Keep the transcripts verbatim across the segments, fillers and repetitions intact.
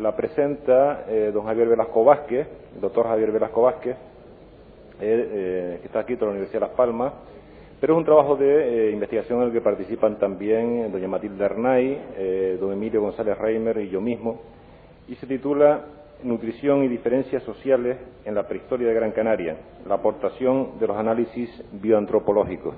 la presenta eh, don Javier Velasco Vázquez, el doctor Javier Velasco Vázquez, eh, eh, que está aquí de la Universidad de Las Palmas, pero es un trabajo de eh, investigación en el que participan también doña Matilde Arnay, eh, don Emilio González Reimer y yo mismo, y se titula Nutrición y diferencias sociales en la prehistoria de Gran Canaria, la aportación de los análisis bioantropológicos.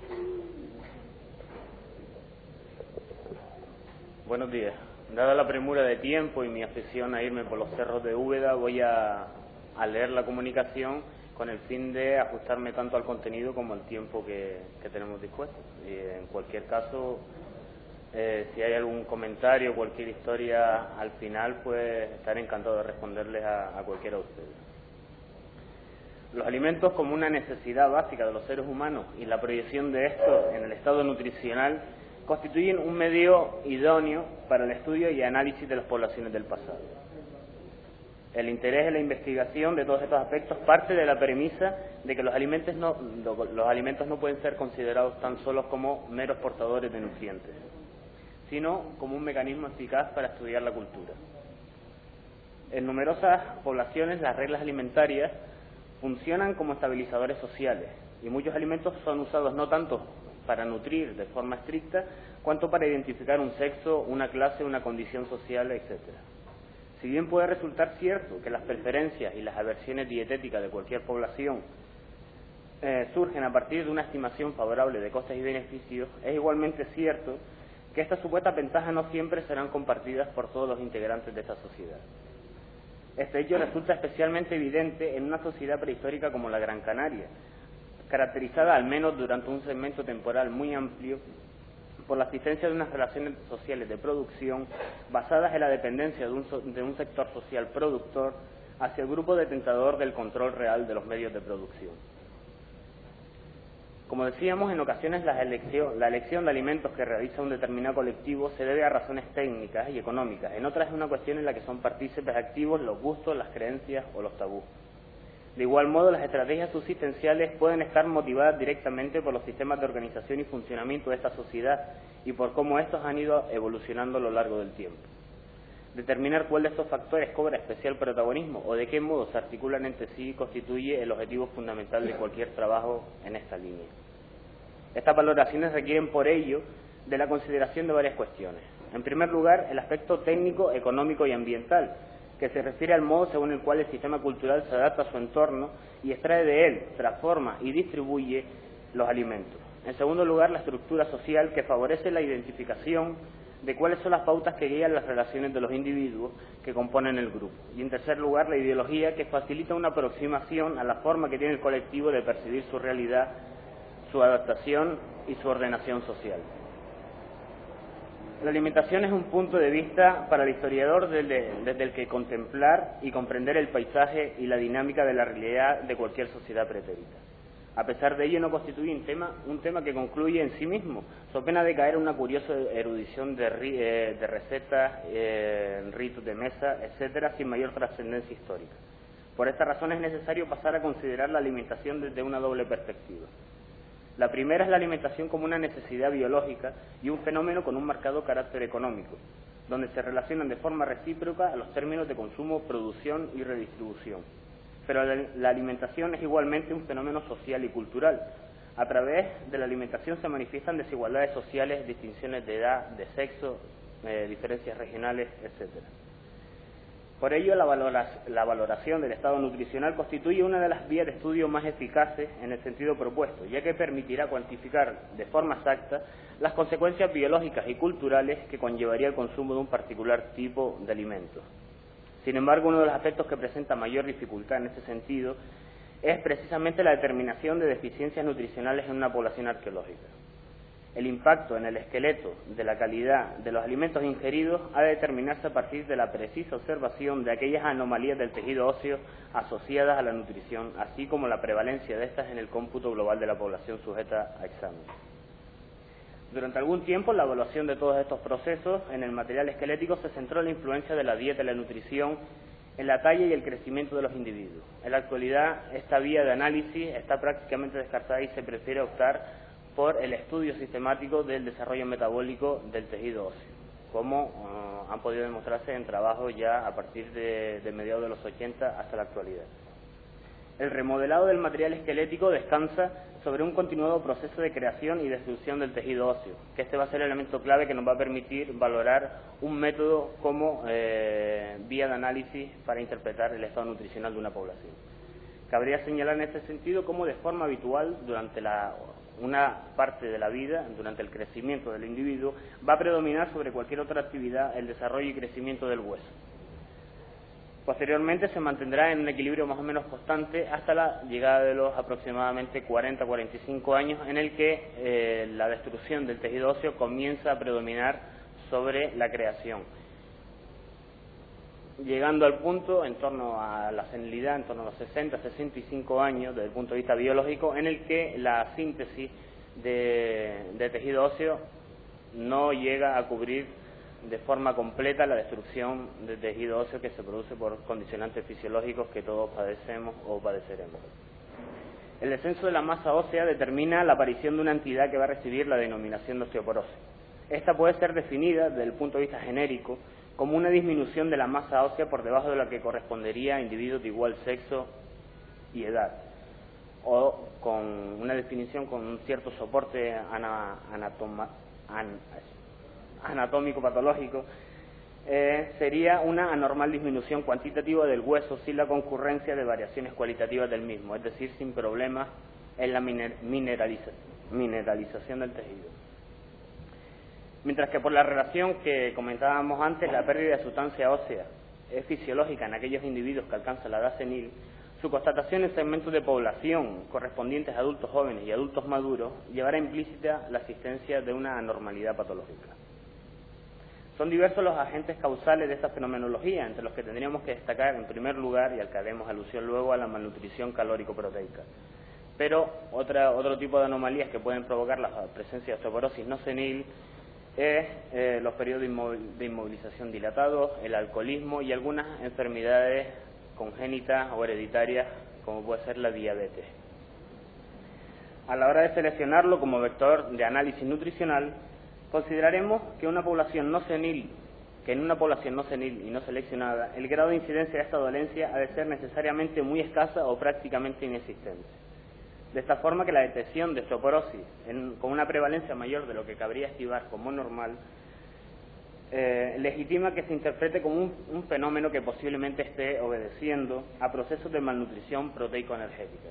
Buenos días. Dada la premura de tiempo y mi afición a irme por los cerros de Úbeda, voy a, a leer la comunicación con el fin de ajustarme tanto al contenido como al tiempo que, que tenemos dispuesto. Y en cualquier caso, eh, si hay algún comentario, cualquier historia al final, pues estaré encantado de responderles a, a cualquiera de ustedes. Los alimentos como una necesidad básica de los seres humanos y la proyección de estos en el estado nutricional constituyen un medio idóneo para el estudio y análisis de las poblaciones del pasado. El interés en la investigación de todos estos aspectos parte de la premisa de que los alimentos no, los alimentos no pueden ser considerados tan solo como meros portadores de nutrientes, sino como un mecanismo eficaz para estudiar la cultura. En numerosas poblaciones las reglas alimentarias funcionan como estabilizadores sociales y muchos alimentos son usados no tanto para nutrir de forma estricta, cuanto para identificar un sexo, una clase, una condición social, etcétera. Si bien puede resultar cierto que las preferencias y las aversiones dietéticas de cualquier población eh, surgen a partir de una estimación favorable de costes y beneficios, es igualmente cierto que estas supuestas ventajas no siempre serán compartidas por todos los integrantes de esta sociedad. Este hecho resulta especialmente evidente en una sociedad prehistórica como la Gran Canaria, caracterizada al menos durante un segmento temporal muy amplio por la existencia de unas relaciones sociales de producción basadas en la dependencia de un, so de un sector social productor hacia el grupo detentador del control real de los medios de producción. Como decíamos, en ocasiones la elección, la elección de alimentos que realiza un determinado colectivo se debe a razones técnicas y económicas, en otras es una cuestión en la que son partícipes activos los gustos, las creencias o los tabús. De igual modo, las estrategias subsistenciales pueden estar motivadas directamente por los sistemas de organización y funcionamiento de esta sociedad y por cómo estos han ido evolucionando a lo largo del tiempo. Determinar cuál de estos factores cobra especial protagonismo o de qué modo se articulan entre sí constituye el objetivo fundamental de cualquier trabajo en esta línea. Estas valoraciones requieren, por ello, de la consideración de varias cuestiones. En primer lugar, el aspecto técnico, económico y ambiental, que se refiere al modo según el cual el sistema cultural se adapta a su entorno y extrae de él, transforma y distribuye los alimentos. En segundo lugar, la estructura social, que favorece la identificación de cuáles son las pautas que guían las relaciones de los individuos que componen el grupo. Y en tercer lugar, la ideología, que facilita una aproximación a la forma que tiene el colectivo de percibir su realidad, su adaptación y su ordenación social. La alimentación es un punto de vista para el historiador desde, desde el que contemplar y comprender el paisaje y la dinámica de la realidad de cualquier sociedad pretérita. A pesar de ello, no constituye un tema, un tema que concluye en sí mismo, so pena de caer en una curiosa erudición de, eh, de recetas, eh, ritos de mesa, etcétera, sin mayor trascendencia histórica. Por esta razón es necesario pasar a considerar la alimentación desde una doble perspectiva. La primera es la alimentación como una necesidad biológica y un fenómeno con un marcado carácter económico, donde se relacionan de forma recíproca a los términos de consumo, producción y redistribución. Pero la, la alimentación es igualmente un fenómeno social y cultural. A través de la alimentación se manifiestan desigualdades sociales, distinciones de edad, de sexo, eh, diferencias regionales, etcétera. Por ello, la, valora, la valoración del estado nutricional constituye una de las vías de estudio más eficaces en el sentido propuesto, ya que permitirá cuantificar de forma exacta las consecuencias biológicas y culturales que conllevaría el consumo de un particular tipo de alimentos. Sin embargo, uno de los aspectos que presenta mayor dificultad en este sentido es precisamente la determinación de deficiencias nutricionales en una población arqueológica. El impacto en el esqueleto de la calidad de los alimentos ingeridos ha de determinarse a partir de la precisa observación de aquellas anomalías del tejido óseo asociadas a la nutrición, así como la prevalencia de estas en el cómputo global de la población sujeta a examen. Durante algún tiempo, la evaluación de todos estos procesos en el material esquelético se centró en la influencia de la dieta y la nutrición en la talla y el crecimiento de los individuos. En la actualidad, esta vía de análisis está prácticamente descartada y se prefiere optar por el estudio sistemático del desarrollo metabólico del tejido óseo. como uh, han podido demostrarse en trabajos ya a partir de, de mediados de los ochenta hasta la actualidad. El remodelado del material esquelético descansa sobre un continuado proceso de creación y destrucción del tejido óseo, que este va a ser el elemento clave que nos va a permitir valorar un método como eh, vía de análisis para interpretar el estado nutricional de una población. Cabría señalar en este sentido cómo de forma habitual durante la, una parte de la vida, durante el crecimiento del individuo, va a predominar sobre cualquier otra actividad el desarrollo y crecimiento del hueso. Posteriormente se mantendrá en un equilibrio más o menos constante hasta la llegada de los aproximadamente cuarenta a cuarenta y cinco años, en el que eh, la destrucción del tejido óseo comienza a predominar sobre la creación, llegando al punto en torno a la senilidad, en torno a los sesenta a sesenta y cinco años desde el punto de vista biológico, en el que la síntesis de, de tejido óseo no llega a cubrir de forma completa la destrucción de tejido óseo que se produce por condicionantes fisiológicos que todos padecemos o padeceremos. El descenso de la masa ósea determina la aparición de una entidad que va a recibir la denominación de osteoporosis. Esta puede ser definida desde el punto de vista genérico como una disminución de la masa ósea por debajo de la que correspondería a individuos de igual sexo y edad, o con una definición con un cierto soporte ana, anatoma, an, anatómico patológico, eh, sería una anormal disminución cuantitativa del hueso sin la concurrencia de variaciones cualitativas del mismo, es decir, sin problemas en la mineraliza, mineralización del tejido. Mientras que por la relación que comentábamos antes, la pérdida de sustancia ósea es fisiológica en aquellos individuos que alcanzan la edad senil, su constatación en segmentos de población correspondientes a adultos jóvenes y adultos maduros llevará implícita la existencia de una anormalidad patológica. Son diversos los agentes causales de esta fenomenología, entre los que tendríamos que destacar en primer lugar, y al que haremos alusión luego, a la malnutrición calórico-proteica. Pero otra, otro tipo de anomalías que pueden provocar la presencia de osteoporosis no senil es eh, los periodos de inmovilización dilatados, el alcoholismo y algunas enfermedades congénitas o hereditarias, como puede ser la diabetes. A la hora de seleccionarlo como vector de análisis nutricional, consideraremos que una población no senil, que en una población no senil y no seleccionada, el grado de incidencia de esta dolencia ha de ser necesariamente muy escasa o prácticamente inexistente. De esta forma que la detección de osteoporosis en, con una prevalencia mayor de lo que cabría estimar como normal, eh, legitima que se interprete como un, un fenómeno que posiblemente esté obedeciendo a procesos de malnutrición proteico-energética.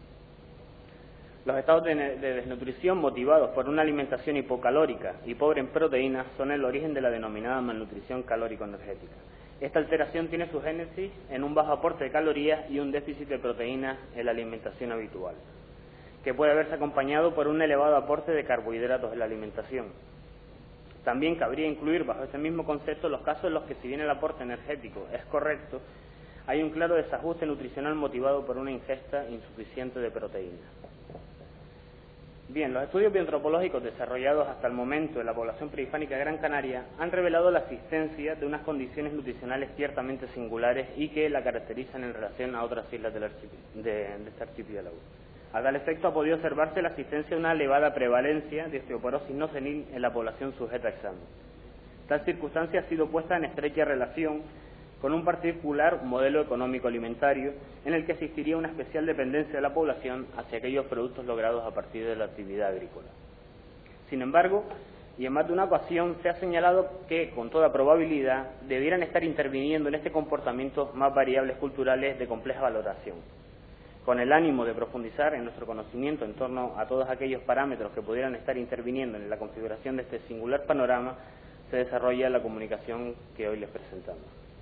Los estados de, de desnutrición motivados por una alimentación hipocalórica y pobre en proteínas son el origen de la denominada malnutrición calórico-energética. Esta alteración tiene su génesis en un bajo aporte de calorías y un déficit de proteínas en la alimentación habitual, que puede haberse acompañado por un elevado aporte de carbohidratos en la alimentación. También cabría incluir bajo este mismo concepto los casos en los que, si bien el aporte energético es correcto, hay un claro desajuste nutricional motivado por una ingesta insuficiente de proteínas. Bien, los estudios bioantropológicos desarrollados hasta el momento en la población prehispánica de Gran Canaria han revelado la existencia de unas condiciones nutricionales ciertamente singulares y que la caracterizan en relación a otras islas del archipi- de, de este archipiélago. A tal efecto ha podido observarse la existencia de una elevada prevalencia de osteoporosis no senil en la población sujeta a examen. Tal circunstancia ha sido puesta en estrecha relación con un particular modelo económico alimentario en el que existiría una especial dependencia de la población hacia aquellos productos logrados a partir de la actividad agrícola. Sin embargo, y en más de una ocasión se ha señalado que, con toda probabilidad, debieran estar interviniendo en este comportamiento más variables culturales de compleja valoración. Con el ánimo de profundizar en nuestro conocimiento en torno a todos aquellos parámetros que pudieran estar interviniendo en la configuración de este singular panorama, se desarrolla la comunicación que hoy les presentamos.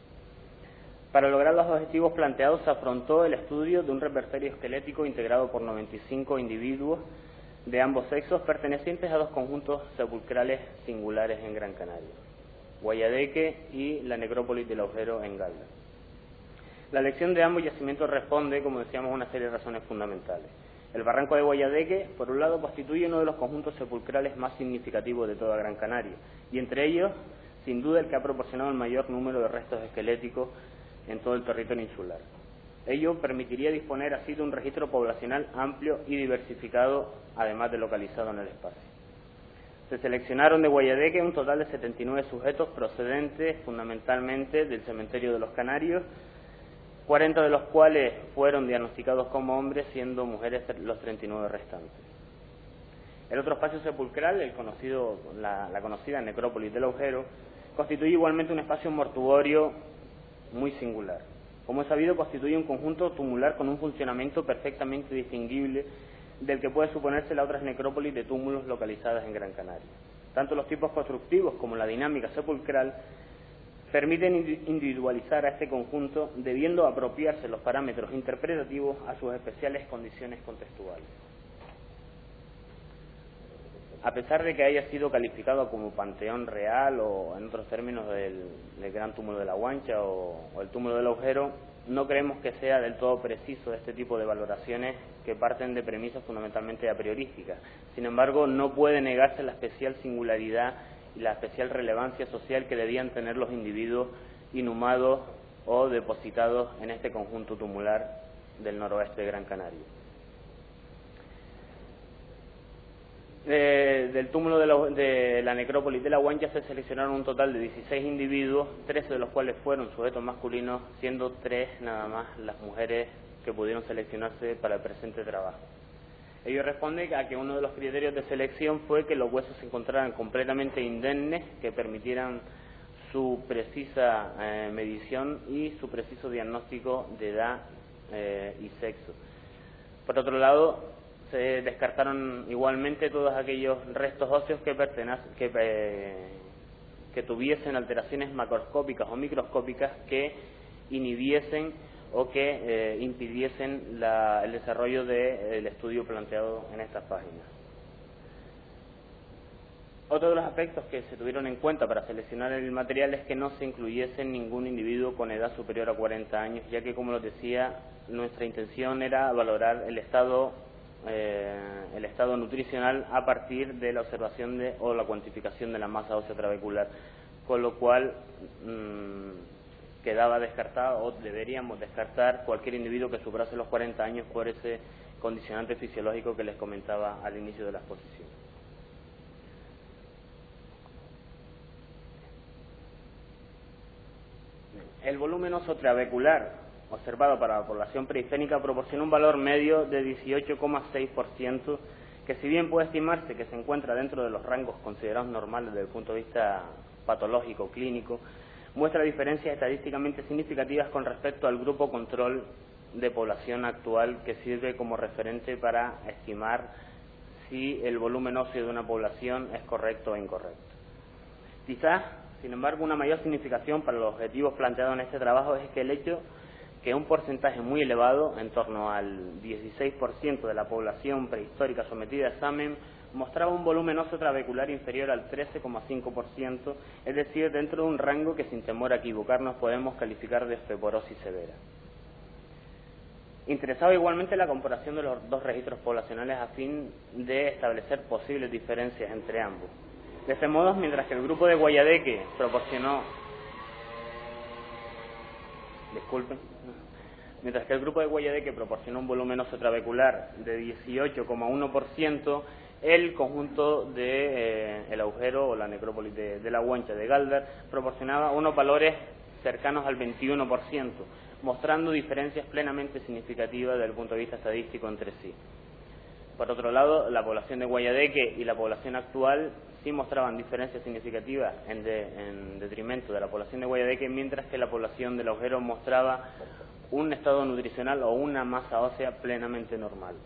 Para lograr los objetivos planteados se afrontó el estudio de un repertorio esquelético integrado por noventa y cinco individuos de ambos sexos pertenecientes a dos conjuntos sepulcrales singulares en Gran Canaria, Guayadeque y la necrópolis del Agujero en Galda. La elección de ambos yacimientos responde, como decíamos, a una serie de razones fundamentales. El barranco de Guayadeque, por un lado, constituye uno de los conjuntos sepulcrales más significativos de toda Gran Canaria, y entre ellos, sin duda, el que ha proporcionado el mayor número de restos esqueléticos en todo el territorio insular. Ello permitiría disponer así de un registro poblacional amplio y diversificado, además de localizado en el espacio. Se seleccionaron de Guayadeque un total de setenta y nueve sujetos procedentes fundamentalmente del cementerio de los Canarios, cuarenta de los cuales fueron diagnosticados como hombres, siendo mujeres los treinta y nueve restantes. El otro espacio sepulcral, el conocido, la, la conocida necrópolis del Agujero, constituye igualmente un espacio mortuorio muy singular. Como es sabido, constituye un conjunto tumular con un funcionamiento perfectamente distinguible del que puede suponerse las otras necrópolis de túmulos localizadas en Gran Canaria. Tanto los tipos constructivos como la dinámica sepulcral permiten individualizar a este conjunto, debiendo apropiarse los parámetros interpretativos a sus especiales condiciones contextuales. A pesar de que haya sido calificado como panteón real o, en otros términos, del, del gran túmulo de la Guancha o, o el túmulo del Agujero, no creemos que sea del todo preciso este tipo de valoraciones que parten de premisas fundamentalmente a priorísticas. Sin embargo, no puede negarse la especial singularidad y la especial relevancia social que debían tener los individuos inhumados o depositados en este conjunto tumular del noroeste de Gran Canaria. De, del túmulo de la, de la necrópolis de la Guancha se seleccionaron un total de dieciséis individuos, trece de los cuales fueron sujetos masculinos, siendo tres nada más las mujeres que pudieron seleccionarse para el presente trabajo. Ello responde a que uno de los criterios de selección fue que los huesos se encontraran completamente indemnes, que permitieran su precisa eh, medición y su preciso diagnóstico de edad eh, y sexo. Por otro lado, se descartaron igualmente todos aquellos restos óseos que, que, eh, que tuviesen alteraciones macroscópicas o microscópicas que inhibiesen o que eh, impidiesen la, el desarrollo del estudio planteado en estas páginas. Otro de los aspectos que se tuvieron en cuenta para seleccionar el material es que no se incluyese ningún individuo con edad superior a cuarenta años, ya que, como lo decía, nuestra intención era valorar el estado Eh, el estado nutricional a partir de la observación de, o la cuantificación de la masa ósea trabecular, con lo cual mmm, quedaba descartado o deberíamos descartar cualquier individuo que superase los cuarenta años por ese condicionante fisiológico que les comentaba al inicio de la exposición. El volumen óseo trabecular observado para la población prehispánica proporciona un valor medio de dieciocho coma seis por ciento, que si bien puede estimarse que se encuentra dentro de los rangos considerados normales desde el punto de vista patológico clínico, muestra diferencias estadísticamente significativas con respecto al grupo control de población actual, que sirve como referente para estimar si el volumen óseo de una población es correcto o incorrecto. Quizás, sin embargo, una mayor significación para los objetivos planteados en este trabajo es que el hecho que un porcentaje muy elevado, en torno al dieciséis por ciento de la población prehistórica sometida a examen, mostraba un volumen óseo trabecular inferior al trece coma cinco por ciento, es decir, dentro de un rango que, sin temor a equivocarnos, podemos calificar de osteoporosis severa. Interesaba igualmente la comparación de los dos registros poblacionales a fin de establecer posibles diferencias entre ambos. De este modo, mientras que el grupo de Guayadeque proporcionó Disculpen. Mientras que el grupo de Guayadeque proporcionó un volumen óseo trabecular de dieciocho coma uno por ciento, el conjunto de eh, el Agujero o la necrópolis de, de la Guancha de Galdar proporcionaba unos valores cercanos al veintiuno por ciento, mostrando diferencias plenamente significativas desde el punto de vista estadístico entre sí. Por otro lado, la población de Guayadeque y la población actual sí mostraban diferencias significativas en, de, en detrimento de la población de Guayadeque, mientras que la población del Agujero mostraba un estado nutricional o una masa ósea plenamente normal.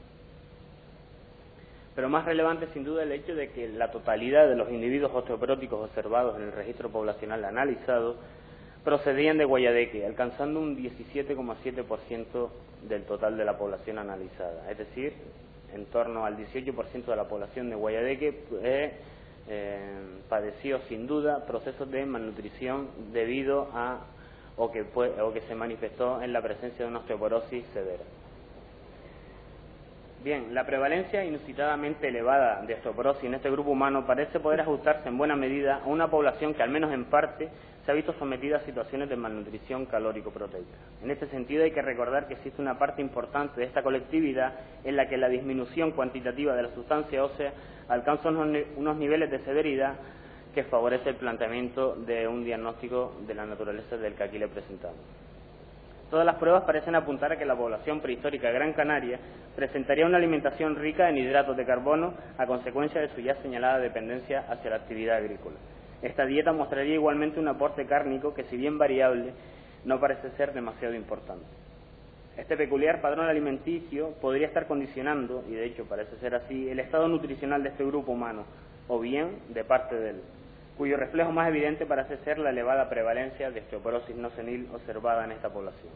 Pero más relevante, sin duda, el hecho de que la totalidad de los individuos osteoporóticos observados en el registro poblacional analizado procedían de Guayadeque, alcanzando un diecisiete coma siete por ciento del total de la población analizada. Es decir, en torno al dieciocho por ciento de la población de Guayadeque eh, eh, padeció sin duda procesos de malnutrición debido a o que, fue, o que se manifestó en la presencia de una osteoporosis severa. Bien, la prevalencia inusitadamente elevada de osteoporosis en este grupo humano parece poder ajustarse en buena medida a una población que, al menos en parte, se ha visto sometida a situaciones de malnutrición calórico-proteica. En este sentido, hay que recordar que existe una parte importante de esta colectividad en la que la disminución cuantitativa de la sustancia ósea alcanza unos, unos niveles de severidad que favorece el planteamiento de un diagnóstico de la naturaleza del que aquí le presentamos. Todas las pruebas parecen apuntar a que la población prehistórica de Gran Canaria presentaría una alimentación rica en hidratos de carbono a consecuencia de su ya señalada dependencia hacia la actividad agrícola. Esta dieta mostraría igualmente un aporte cárnico que, si bien variable, no parece ser demasiado importante. Este peculiar padrón alimenticio podría estar condicionando, y de hecho parece ser así, el estado nutricional de este grupo humano, o bien de parte de él, cuyo reflejo más evidente parece ser la elevada prevalencia de osteoporosis no senil observada en esta población.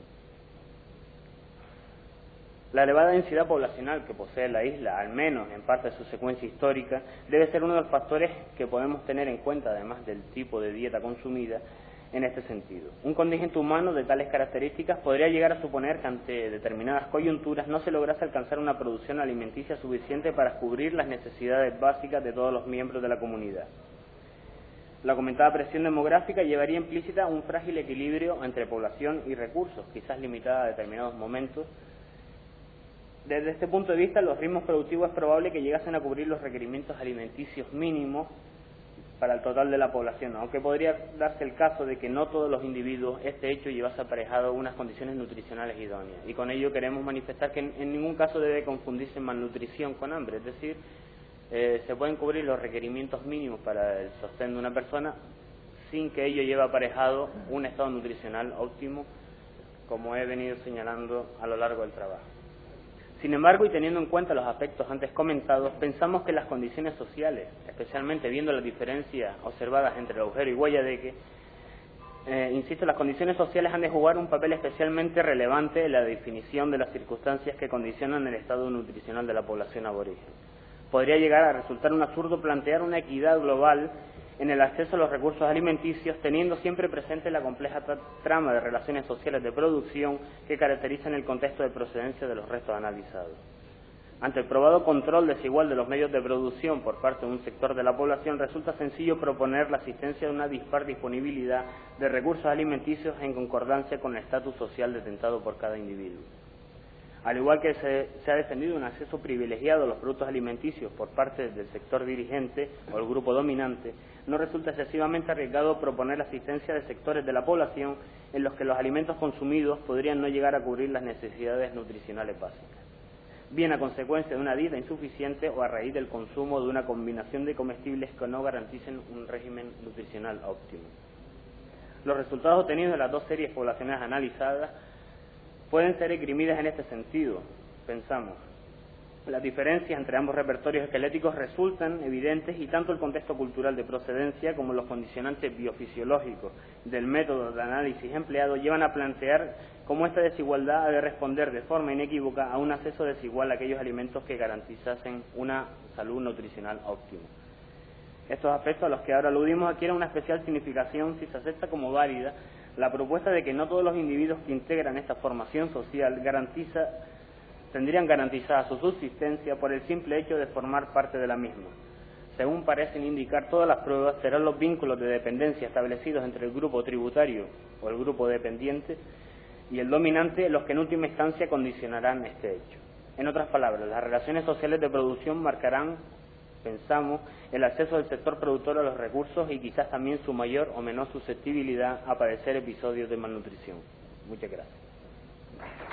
La elevada densidad poblacional que posee la isla, al menos en parte de su secuencia histórica, debe ser uno de los factores que podemos tener en cuenta, además del tipo de dieta consumida, en este sentido. Un contingente humano de tales características podría llegar a suponer que ante determinadas coyunturas no se lograse alcanzar una producción alimenticia suficiente para cubrir las necesidades básicas de todos los miembros de la comunidad. La comentada presión demográfica llevaría implícita un frágil equilibrio entre población y recursos, quizás limitada a determinados momentos. Desde este punto de vista, los ritmos productivos es probable que llegasen a cubrir los requerimientos alimenticios mínimos para el total de la población, aunque podría darse el caso de que no todos los individuos este hecho llevase aparejado unas condiciones nutricionales idóneas. Y con ello queremos manifestar que en, en ningún caso debe confundirse malnutrición con hambre, es decir, Eh, se pueden cubrir los requerimientos mínimos para el sostén de una persona sin que ello lleve aparejado un estado nutricional óptimo, como he venido señalando a lo largo del trabajo. Sin embargo, y teniendo en cuenta los aspectos antes comentados, pensamos que las condiciones sociales, especialmente viendo las diferencias observadas entre el Agujero y Guayadeque, eh, insisto, las condiciones sociales han de jugar un papel especialmente relevante en la definición de las circunstancias que condicionan el estado nutricional de la población aborigen. Podría llegar a resultar un absurdo plantear una equidad global en el acceso a los recursos alimenticios, teniendo siempre presente la compleja trama de relaciones sociales de producción que caracterizan el contexto de procedencia de los restos analizados. Ante el probado control desigual de los medios de producción por parte de un sector de la población, resulta sencillo proponer la existencia de una dispar disponibilidad de recursos alimenticios en concordancia con el estatus social detentado por cada individuo. Al igual que se, se ha defendido un acceso privilegiado a los productos alimenticios por parte del sector dirigente o el grupo dominante, no resulta excesivamente arriesgado proponer la asistencia de sectores de la población en los que los alimentos consumidos podrían no llegar a cubrir las necesidades nutricionales básicas, bien a consecuencia de una dieta insuficiente o a raíz del consumo de una combinación de comestibles que no garanticen un régimen nutricional óptimo. Los resultados obtenidos de las dos series poblacionales analizadas pueden ser esgrimidas en este sentido. Pensamos, las diferencias entre ambos repertorios esqueléticos resultan evidentes y tanto el contexto cultural de procedencia como los condicionantes biofisiológicos del método de análisis empleado llevan a plantear cómo esta desigualdad ha de responder de forma inequívoca a un acceso desigual a aquellos alimentos que garantizasen una salud nutricional óptima. Estos aspectos a los que ahora aludimos adquieren una especial significación si se acepta como válida la propuesta de que no todos los individuos que integran esta formación social garantiza, tendrían garantizada su subsistencia por el simple hecho de formar parte de la misma. Según parecen indicar todas las pruebas, serán los vínculos de dependencia establecidos entre el grupo tributario o el grupo dependiente y el dominante los que en última instancia condicionarán este hecho. En otras palabras, las relaciones sociales de producción marcarán, pensamos, el acceso del sector productor a los recursos y quizás también su mayor o menor susceptibilidad a padecer episodios de malnutrición. Muchas gracias.